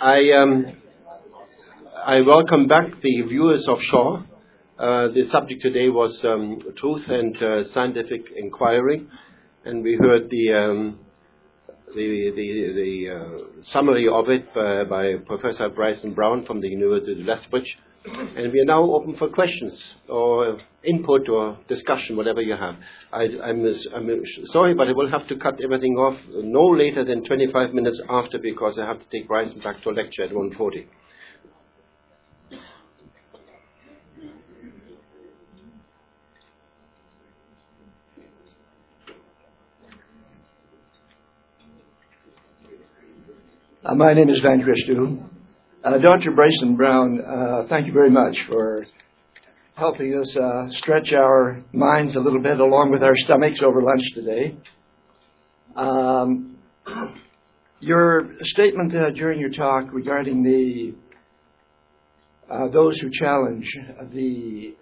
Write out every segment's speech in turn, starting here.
I welcome back the viewers of Shaw. The subject today was truth and scientific inquiry, and we heard the summary of it by Professor Bryson Brown from the University of Lethbridge. And we are now open for questions or input or discussion, whatever you have. I'm sorry, but I will have to cut everything off no later than 25 minutes after, because I have to take Bryson back to a lecture at 1:40. My name is Van Christou. Dr. Bryson Brown, thank you very much for helping us stretch our minds a little bit along with our stomachs over lunch today. Your statement during your talk regarding those who challenge the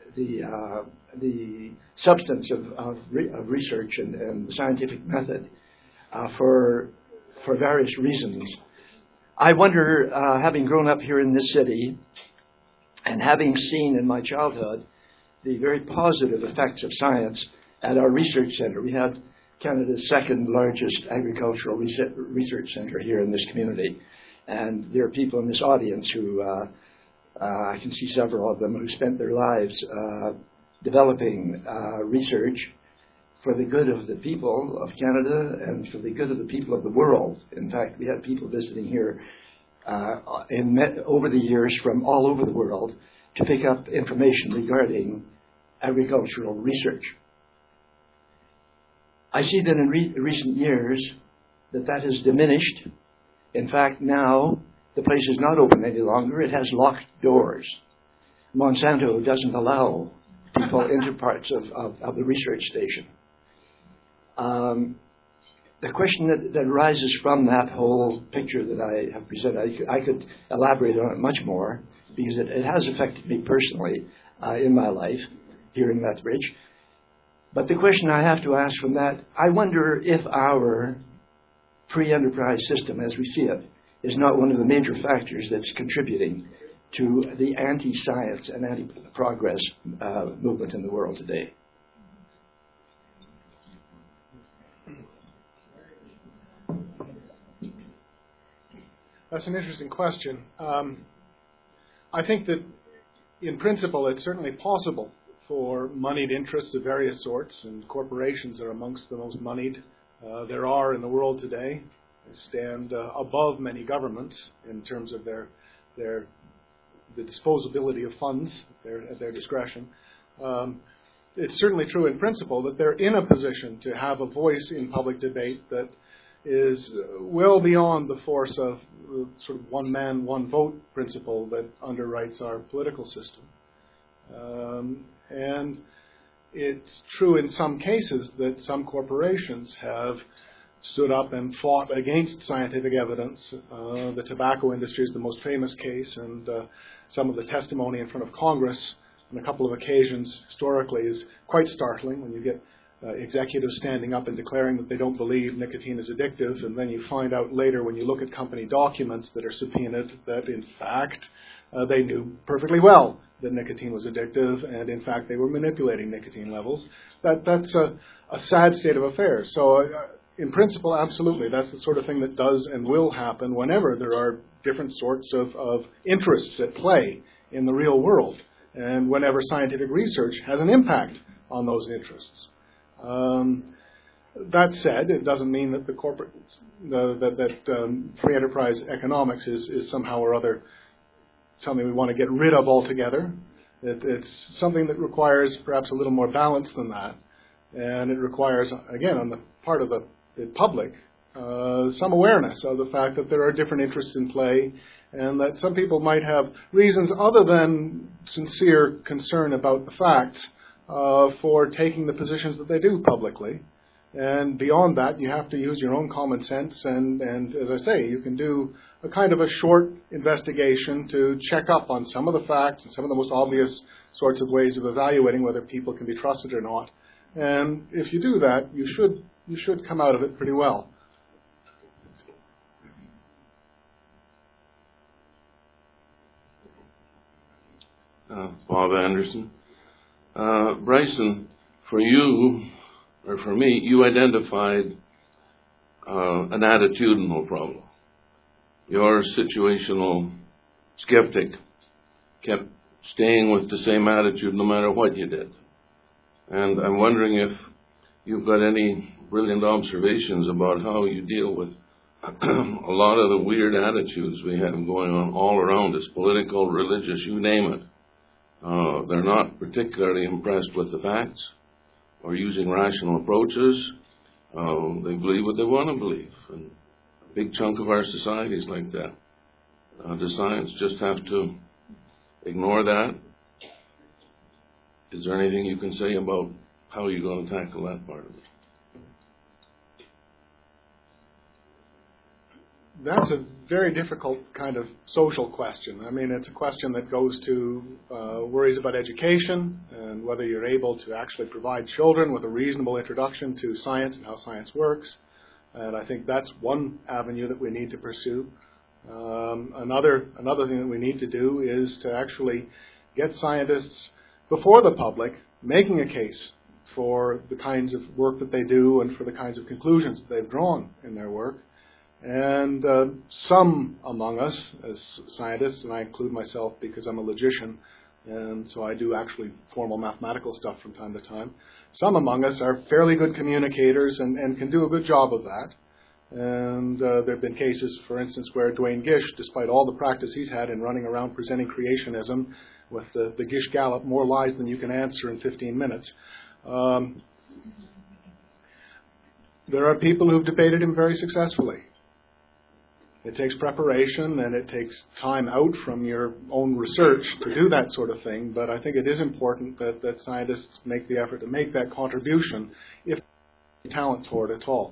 substance of research and the scientific method for various reasons. I wonder, having grown up here in this city and having seen in my childhood the very positive effects of science at our research center. We have Canada's second largest agricultural research center here in this community. And there are people in this audience who, I can see several of them, who spent their lives developing research for the good of the people of Canada and for the good of the people of the world. In fact, we had people visiting here over the years from all over the world to pick up information regarding agricultural research. I see that in recent years that has diminished. In fact, now the place is not open any longer. It has locked doors. Monsanto doesn't allow people into parts of the research station. The question that arises from that whole picture that I have presented, I could elaborate on it much more, because it has affected me personally in my life here in Lethbridge. But the question I have to ask from that, I wonder if our free enterprise system as we see it is not one of the major factors that's contributing to the anti-science and anti-progress movement in the world today. That's an interesting question. I think that, in principle, it's certainly possible for moneyed interests of various sorts, and corporations are amongst the most moneyed there are in the world today. They stand above many governments in terms of the disposability of funds at their discretion. It's certainly true in principle that they're in a position to have a voice in public debate that is well beyond the force of the sort of one man, one vote principle that underwrites our political system. And it's true in some cases that some corporations have stood up and fought against scientific evidence. The tobacco industry is the most famous case, and some of the testimony in front of Congress on a couple of occasions historically is quite startling when you get executives standing up and declaring that they don't believe nicotine is addictive, and then you find out later when you look at company documents that are subpoenaed that in fact they knew perfectly well that nicotine was addictive, and in fact they were manipulating nicotine levels. That's a sad state of affairs. So in principle, absolutely, that's the sort of thing that does and will happen whenever there are different sorts of interests at play in the real world, and whenever scientific research has an impact on those interests. That said, it doesn't mean that the corporate free enterprise economics is somehow or other something we want to get rid of altogether. It's something that requires perhaps a little more balance than that, and it requires, again, on the part of the public, some awareness of the fact that there are different interests in play, and that some people might have reasons other than sincere concern about the facts for taking the positions that they do publicly. And beyond that, you have to use your own common sense, and as I say, you can do a kind of a short investigation to check up on some of the facts and some of the most obvious sorts of ways of evaluating whether people can be trusted or not. And if you do that, you should come out of it pretty well. Bob Anderson. Bryson, for you, or for me, you identified an attitudinal problem. Your situational skeptic kept staying with the same attitude no matter what you did. And I'm wondering if you've got any brilliant observations about how you deal with a lot of the weird attitudes we have going on all around us, political, religious, you name it. They're not particularly impressed with the facts or using rational approaches. They believe what they want to believe. And a big chunk of our society is like that. Does science just have to ignore that? Is there anything you can say about how you're going to tackle that part of it? That's a very difficult kind of social question. I mean, it's a question that goes to worries about education and whether you're able to actually provide children with a reasonable introduction to science and how science works. And I think that's one avenue that we need to pursue. Another thing that we need to do is to actually get scientists before the public making a case for the kinds of work that they do and for the kinds of conclusions that they've drawn in their work. And some among us, as scientists, and I include myself because I'm a logician, and so I do actually formal mathematical stuff from time to time, some among us are fairly good communicators and can do a good job of that. And there have been cases, for instance, where Duane Gish, despite all the practice he's had in running around presenting creationism with the Gish Gallop, more lies than you can answer in 15 minutes, there are people who've debated him very successfully. It takes preparation and it takes time out from your own research to do that sort of thing, but I think it is important that scientists make the effort to make that contribution if they have talent for it at all.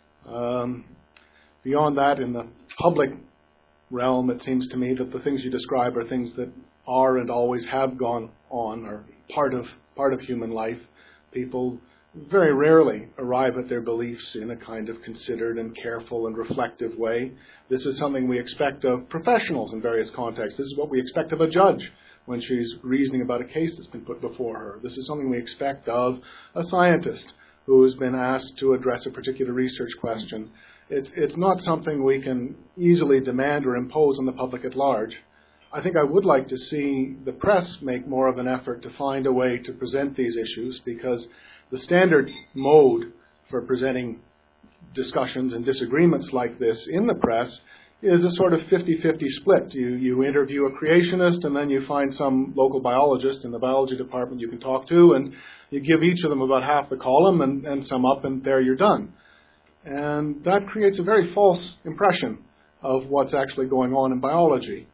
Beyond that, in the public realm, it seems to me that the things you describe are things that are and always have gone on, are part of human life. People very rarely arrive at their beliefs in a kind of considered and careful and reflective way. This is something we expect of professionals in various contexts. This is what we expect of a judge when she's reasoning about a case that's been put before her. This is something we expect of a scientist who has been asked to address a particular research question. It's not something we can easily demand or impose on the public at large. I think I would like to see the press make more of an effort to find a way to present these issues, because the standard mode for presenting discussions and disagreements like this in the press is a sort of 50-50 split. You interview a creationist and then you find some local biologist in the biology department you can talk to, and you give each of them about half the column and sum up, and there you're done. And that creates a very false impression of what's actually going on in biology.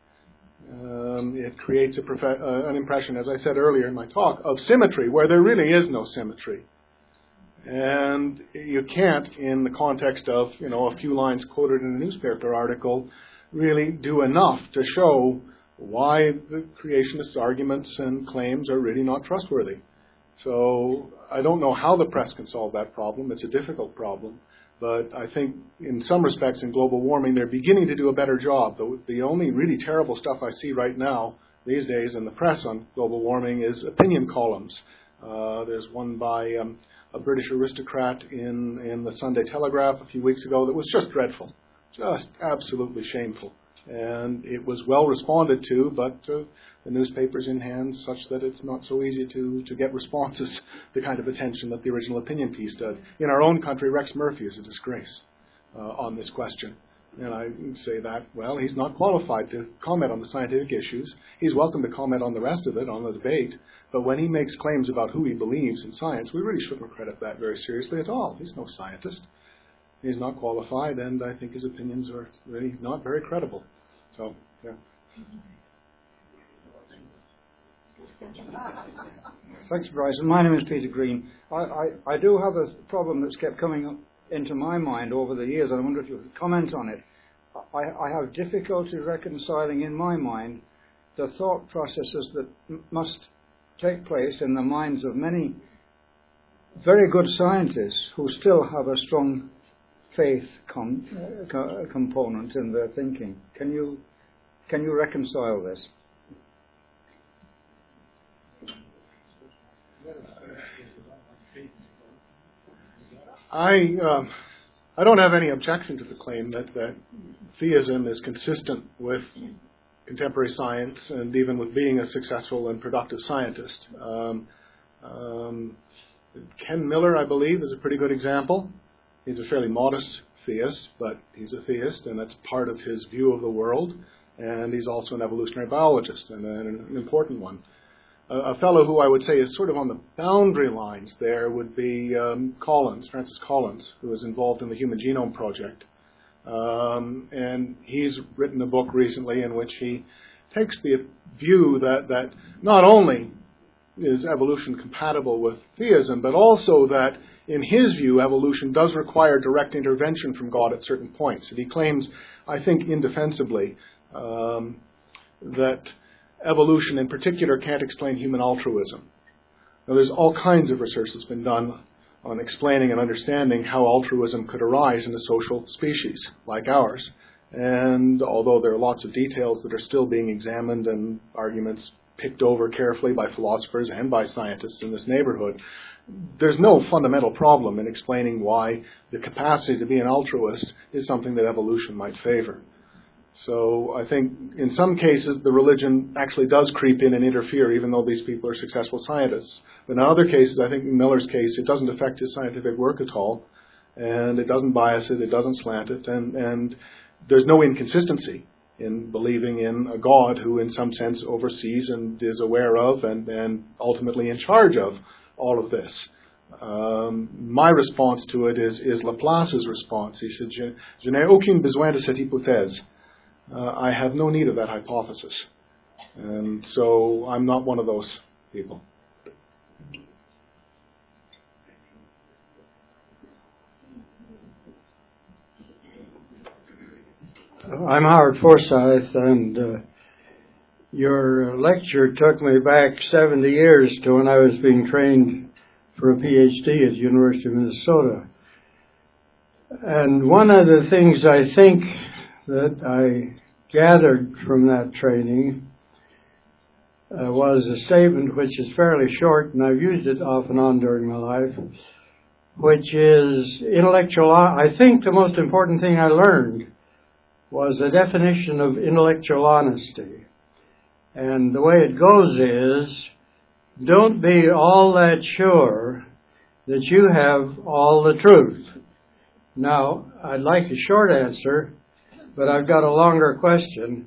It creates an impression, as I said earlier in my talk, of symmetry where there really is no symmetry. And you can't, in the context of a few lines quoted in a newspaper article, really do enough to show why the creationists' arguments and claims are really not trustworthy. So I don't know how the press can solve that problem. It's a difficult problem. But I think in some respects in global warming, they're beginning to do a better job. The only really terrible stuff I see right now these days in the press on global warming is opinion columns. There's one by a British aristocrat in the Sunday Telegraph a few weeks ago that was just dreadful, just absolutely shameful. And it was well responded to, but the newspaper's in hands such that it's not so easy to get responses, the kind of attention that the original opinion piece did. In our own country, Rex Murphy is a disgrace on this question. And I say that, well, he's not qualified to comment on the scientific issues. He's welcome to comment on the rest of it, on the debate. But when he makes claims about who he believes in science, we really shouldn't credit that very seriously at all. He's no scientist. He's not qualified, and I think his opinions are really not very credible. So, yeah. Thanks, Bryson. My name is Peter Green. I do have a problem that's kept coming up into my mind over the years, and I wonder if you could comment on it. I have difficulty reconciling in my mind the thought processes that must take place in the minds of many very good scientists who still have a strong faith component in their thinking. Can you reconcile this? I don't have any objection to the claim that theism is consistent with contemporary science and even with being a successful and productive scientist. Ken Miller, I believe, is a pretty good example. He's a fairly modest theist, but he's a theist, and that's part of his view of the world. And he's also an evolutionary biologist, and an important one. A fellow who I would say is sort of on the boundary lines there would be Francis Collins, who is involved in the Human Genome Project. And he's written a book recently in which he takes the view that not only is evolution compatible with theism, but also that, in his view, evolution does require direct intervention from God at certain points. And he claims, I think indefensibly, that evolution in particular can't explain human altruism. Now, there's all kinds of research that's been done on explaining and understanding how altruism could arise in a social species like ours. And although there are lots of details that are still being examined and arguments picked over carefully by philosophers and by scientists in this neighborhood, there's no fundamental problem in explaining why the capacity to be an altruist is something that evolution might favor. So I think in some cases the religion actually does creep in and interfere, even though these people are successful scientists. But in other cases, I think in Miller's case, it doesn't affect his scientific work at all, and it doesn't bias it, it doesn't slant it, and there's no inconsistency in believing in a God who in some sense oversees and is aware of and ultimately in charge of all of this. My response to it is Laplace's response. He said, Je n'ai aucun besoin de cette hypothèse. I have no need of that hypothesis. And so I'm not one of those people. I'm Howard Forsyth, and your lecture took me back 70 years to when I was being trained for a PhD at the University of Minnesota. And one of the things I think that I gathered from that training was a statement which is fairly short, and I've used it off and on during my life, which is intellectual. I think the most important thing I learned was the definition of intellectual honesty. And the way it goes is, don't be all that sure that you have all the truth. Now, I'd like a short answer, but I've got a longer question.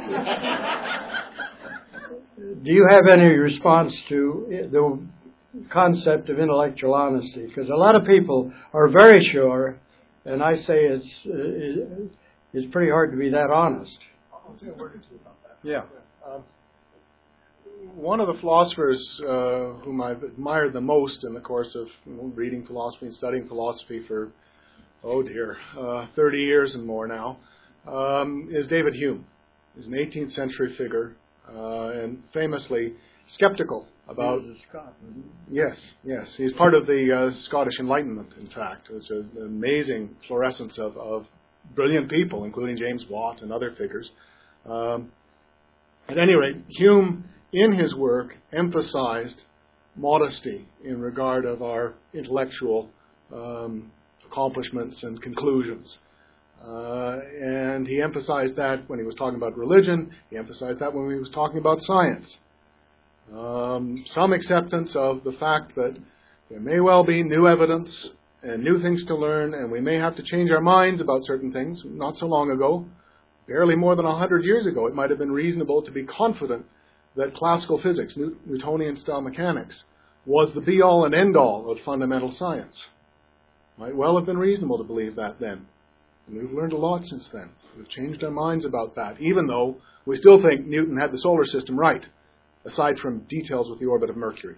Do you have any response to the concept of intellectual honesty? Because a lot of people are very sure, and I say it's pretty hard to be that honest. I'll say a word or two about that. Yeah. One of the philosophers whom I've admired the most in the course of reading philosophy and studying philosophy for, 30 years and more now, is David Hume. He's an 18th century figure and famously skeptical about... He was a Scot, wasn't he? Yes. He's part of the Scottish Enlightenment, in fact. It's an amazing fluorescence of brilliant people, including James Watt and other figures. At any rate, Hume, in his work, emphasized modesty in regard of our intellectual accomplishments and conclusions. And he emphasized that when he was talking about religion. He emphasized that when he was talking about science. Some acceptance of the fact that there may well be new evidence and new things to learn, and we may have to change our minds about certain things. Not so long ago, barely more than 100 years ago, it might have been reasonable to be confident that classical physics, Newtonian-style mechanics, was the be-all and end-all of fundamental science. Might well have been reasonable to believe that then. And we've learned a lot since then. We've changed our minds about that, even though we still think Newton had the solar system right, aside from details with the orbit of Mercury.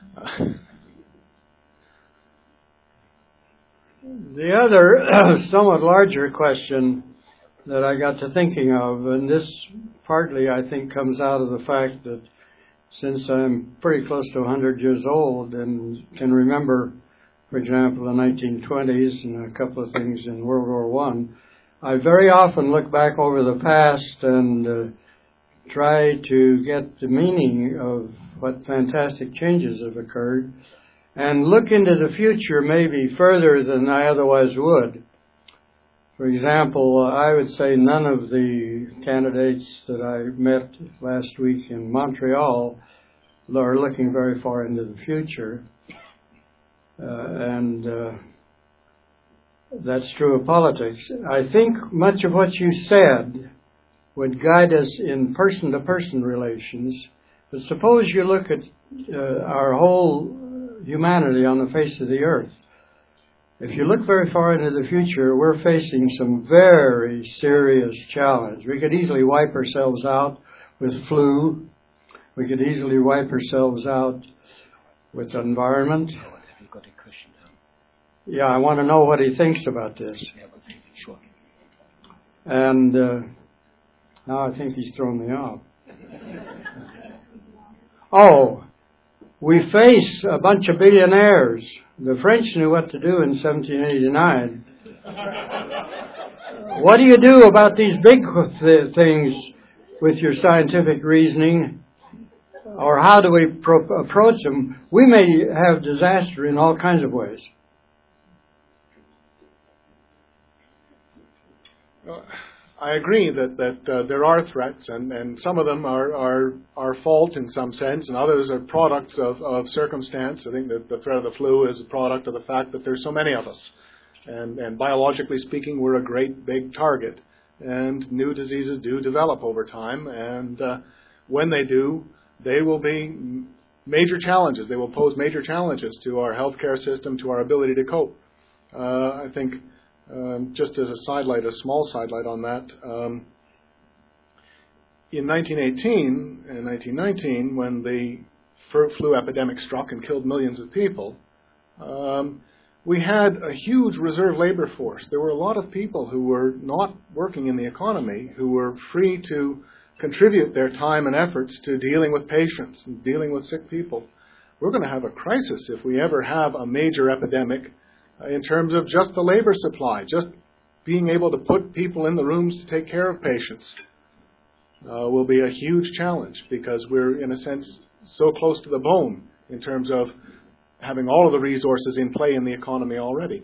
The other somewhat larger question that I got to thinking of, and this partly I think comes out of the fact that since I'm pretty close to 100 years old and can remember, for example, the 1920s and a couple of things in World War I very often look back over the past and try to get the meaning of what fantastic changes have occurred, and look into the future maybe further than I otherwise would. For example, I would say none of the candidates that I met last week in Montreal are looking very far into the future. And that's true of politics. I think much of what you said would guide us in person-to-person relations. But suppose you look at our whole humanity on the face of the earth. If you look very far into the future, we're facing some very serious challenge. We could easily wipe ourselves out with flu. We could easily wipe ourselves out with the environment. Yeah, I want to know what he thinks about this. And now I think he's thrown me off. Oh, we face a bunch of billionaires. The French knew what to do in 1789. What do you do about these big things with your scientific reasoning? Or how do we approach them? We may have disaster in all kinds of ways. I agree that there are threats, and some of them are our fault in some sense, and others are products of circumstance. I think that the threat of the flu is a product of the fact that there's so many of us. And biologically speaking, we're a great big target. And new diseases do develop over time, and when they do, they will be major challenges. They will pose major challenges to our healthcare system, to our ability to cope. I think just as a small sidelight on that, in 1918 and 1919, when the flu epidemic struck and killed millions of people, we had a huge reserve labor force. There were a lot of people who were not working in the economy, who were free to contribute their time and efforts to dealing with patients and dealing with sick people. We're going to have a crisis if we ever have a major epidemic in terms of just the labor supply, just being able to put people in the rooms to take care of patients will be a huge challenge, because we're, in a sense, so close to the bone in terms of having all of the resources in play in the economy already.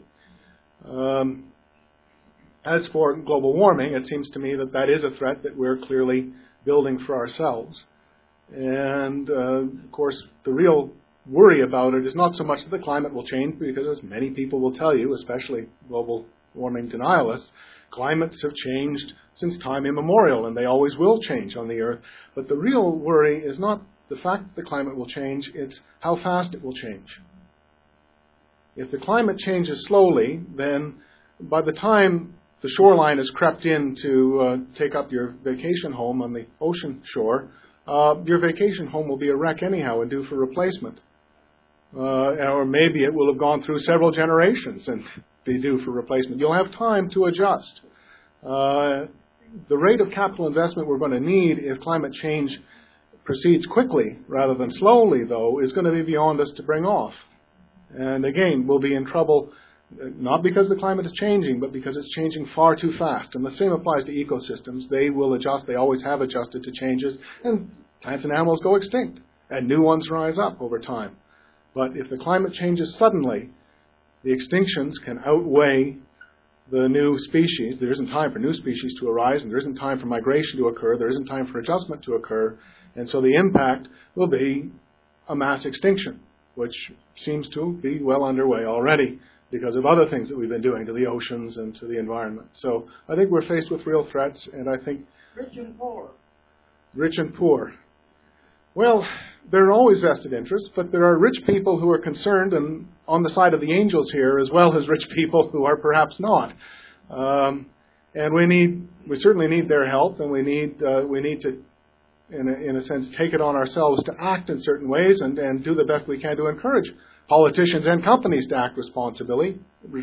As for global warming, it seems to me that that is a threat that we're clearly building for ourselves. And, of course, the real worry about it is not so much that the climate will change, because as many people will tell you, especially global warming denialists, climates have changed since time immemorial, and they always will change on the Earth. But the real worry is not the fact that the climate will change, it's how fast it will change. If the climate changes slowly, then by the time the shoreline has crept in to take up your vacation home on the ocean shore, your vacation home will be a wreck anyhow and due for replacement. Or maybe it will have gone through several generations and be due for replacement. You'll have time to adjust. The rate of capital investment we're going to need if climate change proceeds quickly rather than slowly, though, is going to be beyond us to bring off. And again, we'll be in trouble not because the climate is changing, but because it's changing far too fast. And the same applies to ecosystems. They will adjust. They always have adjusted to changes. And plants and animals go extinct, and new ones rise up over time. But if the climate changes suddenly, the extinctions can outweigh the new species. There isn't time for new species to arise, and there isn't time for migration to occur. There isn't time for adjustment to occur. And so the impact will be a mass extinction, which seems to be well underway already because of other things that we've been doing to the oceans and to the environment. So I think we're faced with real threats, and I think... Rich and poor. Rich and poor. Well, there are always vested interests, but there are rich people who are concerned and on the side of the angels here, as well as rich people who are perhaps not. And we certainly need their help, and we need to, in a sense, take it on ourselves to act in certain ways and do the best we can to encourage politicians and companies to act responsibly.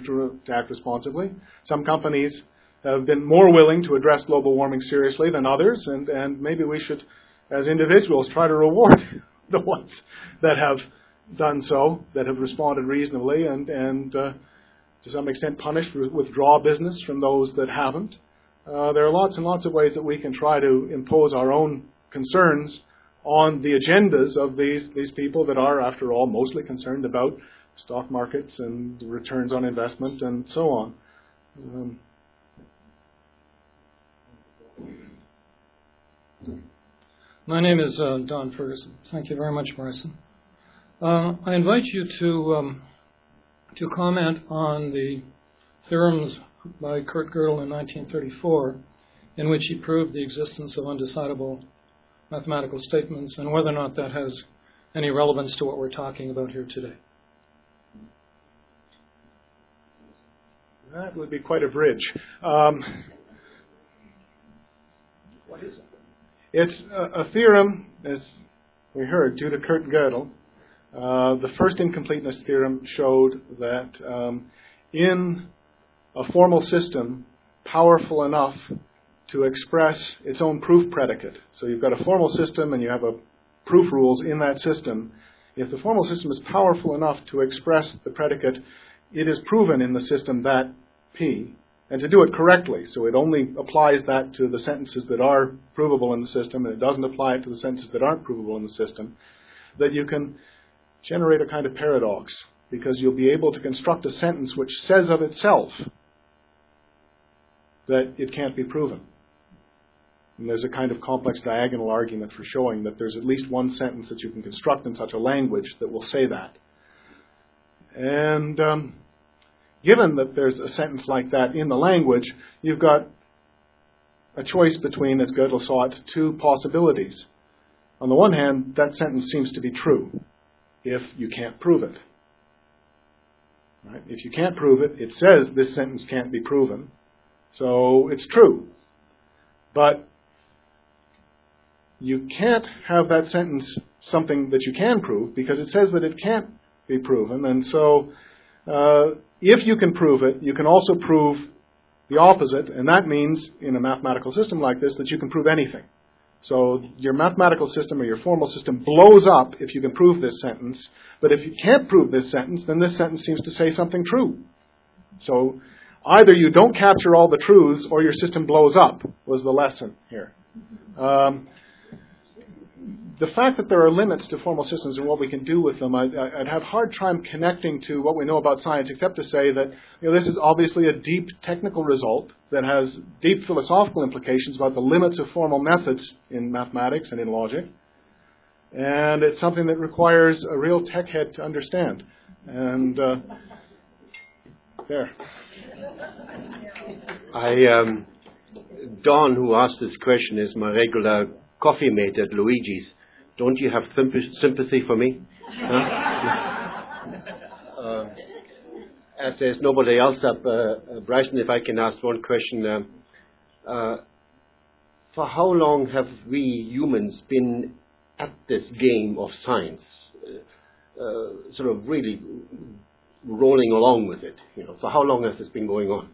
Some companies have been more willing to address global warming seriously than others, and maybe we should, as individuals, try to reward the ones that have done so, that have responded reasonably, and to some extent punish, withdraw business from those that haven't. There are lots and lots of ways that we can try to impose our own concerns on the agendas of these people that are, after all, mostly concerned about stock markets and returns on investment and so on. My name is Don Ferguson. Thank you very much, Bryson. I invite you to comment on the theorems by Kurt Gödel in 1934, in which he proved the existence of undecidable mathematical statements, and whether or not that has any relevance to what we're talking about here today. That would be quite a bridge. What is it? It's a theorem, as we heard, due to Kurt Gödel. The first incompleteness theorem showed that in a formal system powerful enough to express its own proof predicate. So you've got a formal system and you have proof rules in that system. If the formal system is powerful enough to express the predicate, it is proven in the system that P, and to do it correctly. So it only applies that to the sentences that are provable in the system, and it doesn't apply it to the sentences that aren't provable in the system, that you can generate a kind of paradox, because you'll be able to construct a sentence which says of itself that it can't be proven. And there's a kind of complex diagonal argument for showing that there's at least one sentence that you can construct in such a language that will say that. And given that there's a sentence like that in the language, you've got a choice between, as Gödel saw it, two possibilities. On the one hand, that sentence seems to be true if you can't prove it. Right? If you can't prove it, it says this sentence can't be proven, so it's true. But you can't have that sentence something that you can prove, because it says that it can't be proven. And so if you can prove it, you can also prove the opposite, and that means, in a mathematical system like this, that you can prove anything. So your mathematical system or your formal system blows up if you can prove this sentence, but if you can't prove this sentence, then this sentence seems to say something true. So either you don't capture all the truths or your system blows up, was the lesson here. The fact that there are limits to formal systems and what we can do with them, I'd have a hard time connecting to what we know about science, except to say that this is obviously a deep technical result that has deep philosophical implications about the limits of formal methods in mathematics and in logic. And it's something that requires a real tech head to understand. And there. Don, who asked this question, is my regular coffee mate at Luigi's. Don't you have sympathy for me? As there's nobody else up, Bryson, if I can ask one question. For how long have we humans been at this game of science? Sort of really rolling along with it? For how long has this been going on?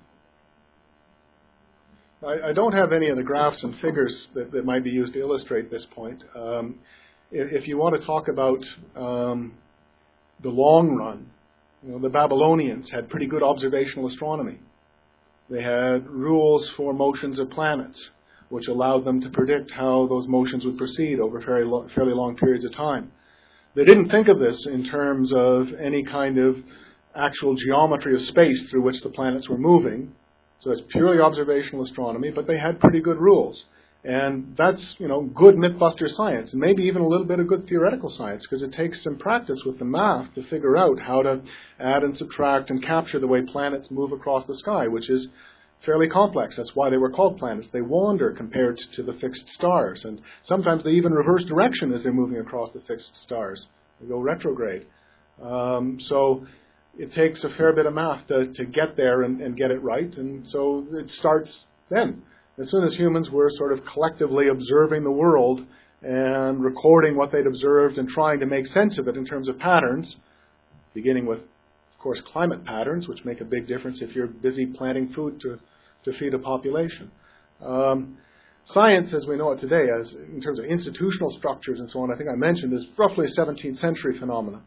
I don't have any of the graphs and figures that might be used to illustrate this point. If you want to talk about the long run, the Babylonians had pretty good observational astronomy. They had rules for motions of planets, which allowed them to predict how those motions would proceed over fairly long periods of time. They didn't think of this in terms of any kind of actual geometry of space through which the planets were moving. So it's purely observational astronomy, but they had pretty good rules. And that's, good mythbuster science, and maybe even a little bit of good theoretical science, because it takes some practice with the math to figure out how to add and subtract and capture the way planets move across the sky, which is fairly complex. That's why they were called planets. They wander compared to the fixed stars, and sometimes they even reverse direction as they're moving across the fixed stars. They go retrograde. So it takes a fair bit of math to get there and get it right, and so it starts then. As soon as humans were sort of collectively observing the world and recording what they'd observed and trying to make sense of it in terms of patterns, beginning with, of course, climate patterns, which make a big difference if you're busy planting food to feed a population. Science, as we know it today, as in terms of institutional structures and so on, I think I mentioned, is roughly a 17th century phenomenon.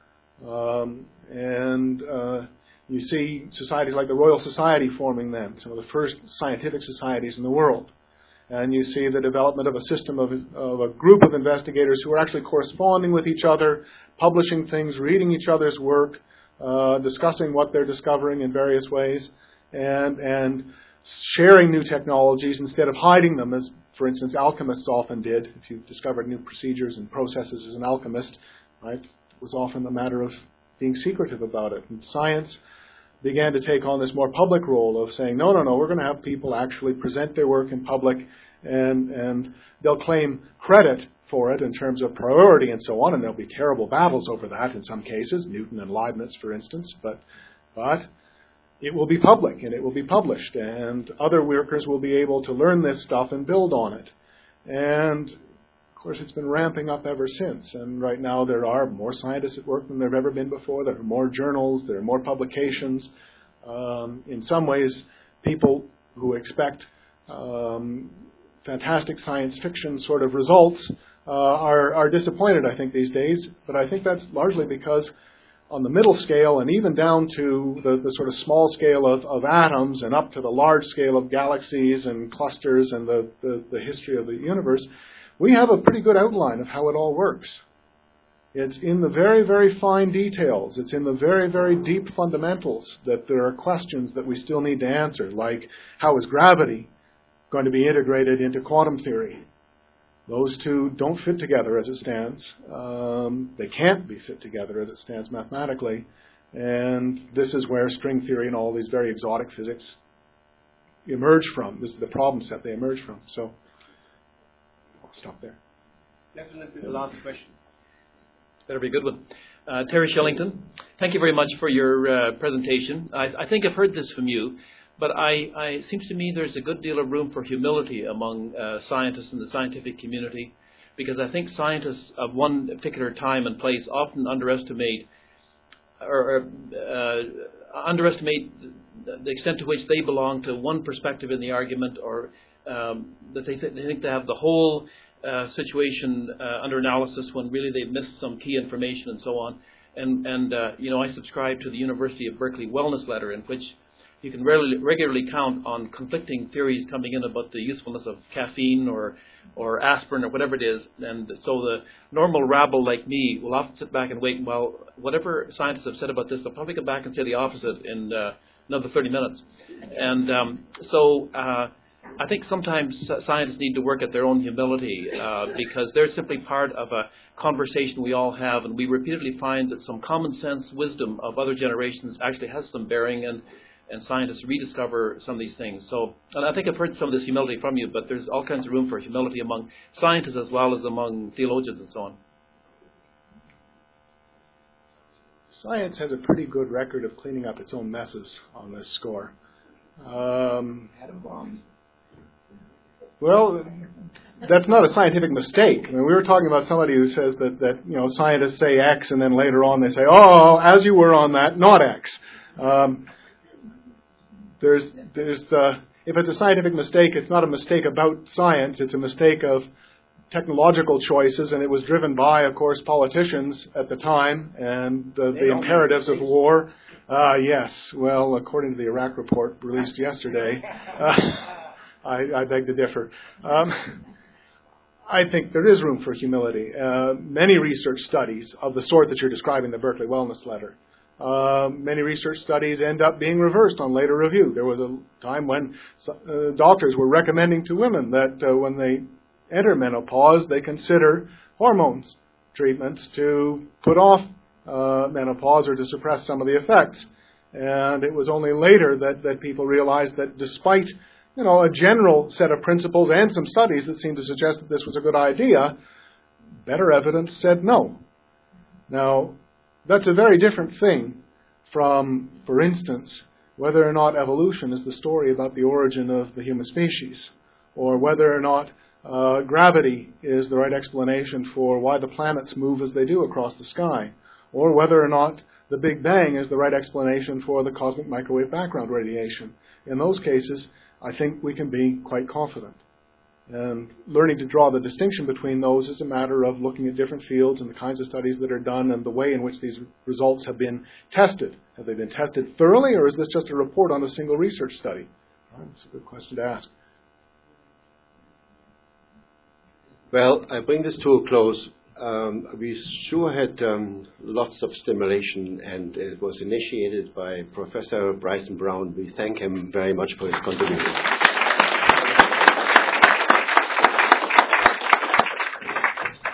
You see societies like the Royal Society forming then, some of the first scientific societies in the world. and you see the development of a system of a group of investigators who are actually corresponding with each other, publishing things, reading each other's work, discussing what they're discovering in various ways, and sharing new technologies instead of hiding them, as, for instance, alchemists often did. If you discovered new procedures and processes as an alchemist, right, it was often a matter of being secretive about it. And science began to take on this more public role of saying, no, we're going to have people actually present their work in public, and they'll claim credit for it in terms of priority and so on, and there'll be terrible battles over that in some cases, Newton and Leibniz, for instance, but it will be public, and it will be published, and other workers will be able to learn this stuff and build on it. And, of course, it's been ramping up ever since, and right now there are more scientists at work than there have ever been before. There are more journals, there are more publications. In some ways, people who expect fantastic science fiction sort of results are disappointed, I think, these days, but I think that's largely because on the middle scale and even down to the sort of small scale of atoms and up to the large scale of galaxies and clusters and the history of the universe, we have a pretty good outline of how it all works. It's in the very, very fine details. It's in the very, very deep fundamentals that there are questions that we still need to answer, like how is gravity going to be integrated into quantum theory? Those two don't fit together as it stands. They can't be fit together as it stands mathematically. And this is where string theory and all these very exotic physics emerge from. This is the problem set they emerge from. So I'll stop there. Definitely the last question. Better be a good one. Terry Shellington, thank you very much for your presentation. I think I've heard this from you, but it seems to me there's a good deal of room for humility among scientists in the scientific community, because I think scientists of one particular time and place often underestimate the extent to which they belong to one perspective in the argument, or that they think they have the whole situation under analysis when really they've missed some key information and so on. And I subscribe to the University of Berkeley Wellness Letter, in which you can regularly count on conflicting theories coming in about the usefulness of caffeine or aspirin or whatever it is. And so the normal rabble like me will often sit back and wait, well, whatever scientists have said about this, they'll probably come back and say the opposite in another 30 minutes. And I think sometimes scientists need to work at their own humility because they're simply part of a conversation we all have, and we repeatedly find that some common sense wisdom of other generations actually has some bearing, and scientists rediscover some of these things. So, and I think I've heard some of this humility from you, but there's all kinds of room for humility among scientists as well as among theologians and so on. Science has a pretty good record of cleaning up its own messes on this score. Atom bomb. Well, that's not a scientific mistake. I mean, we were talking about somebody who says that scientists say X and then later on they say, oh, as you were on that, not X. If it's a scientific mistake, it's not a mistake about science. It's a mistake of technological choices, and it was driven by, of course, politicians at the time and the imperatives of war. Yes, well, according to the Iraq report released yesterday, I beg to differ. I think there is room for humility. Many research studies of the sort that you're describing in the Berkeley Wellness Letter, many research studies end up being reversed on later review. There was a time when doctors were recommending to women that when they enter menopause, they consider hormones treatments to put off menopause or to suppress some of the effects. And it was only later that people realized that despite a general set of principles and some studies that seemed to suggest that this was a good idea, better evidence said no. Now, that's a very different thing from, for instance, whether or not evolution is the story about the origin of the human species, or whether or not gravity is the right explanation for why the planets move as they do across the sky, or whether or not the Big Bang is the right explanation for the cosmic microwave background radiation. In those cases, I think we can be quite confident. And learning to draw the distinction between those is a matter of looking at different fields and the kinds of studies that are done and the way in which these results have been tested. Have they been tested thoroughly, or is this just a report on a single research study? That's a good question to ask. Well, I bring this to a close. We sure had lots of stimulation, and it was initiated by Professor Bryson Brown. We thank him very much for his contribution.